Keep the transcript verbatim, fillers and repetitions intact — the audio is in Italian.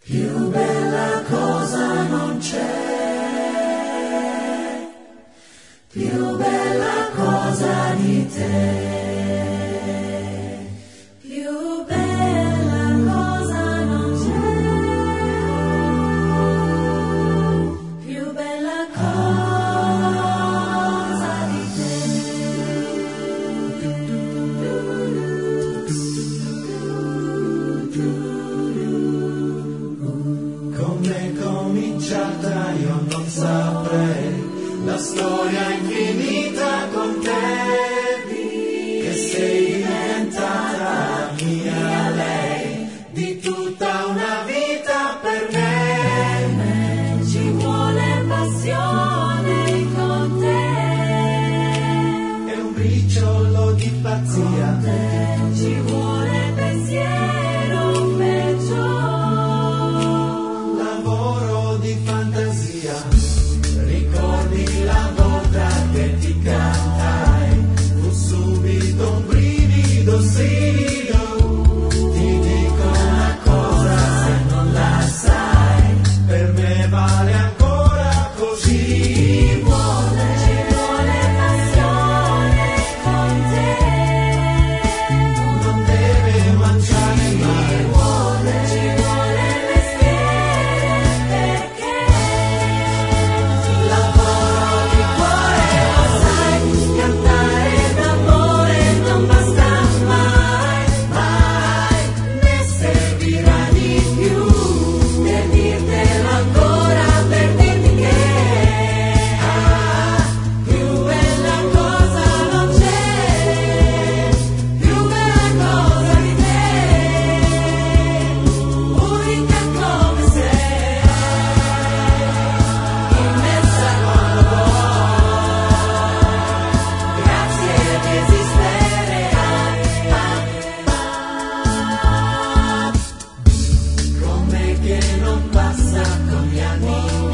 Più bella cosa non c'è, più bella cosa di te. Più bella cosa non c'è, più bella cosa di te. Come è cominciata io non saprei, la storia infinita con te, che sei diventata mia lei, di tutta una vita per me. Ci vuole passione con te, è un briciolo di pazzia, ci vuole pensiero perciò, lavoro di fantasia, ricordi la volta che ti cantai, fu subito un brivido, brivido, ti dico una cosa se non la sai, per me vale ancora così. ci vuole, ci vuole passione con te, Non deve mancare ci mai, vuole, ci vuole mestiere perché lavoro di cuore, lo sai, cantare d'amore non basta mai, mai, ne servirà di più per dirtelo ancora, per dirti che ah, più bella cosa non c'è, più bella cosa di te, unica come sei, immensa quando vuoi, grazie di esistere, come che non passa con gli anni.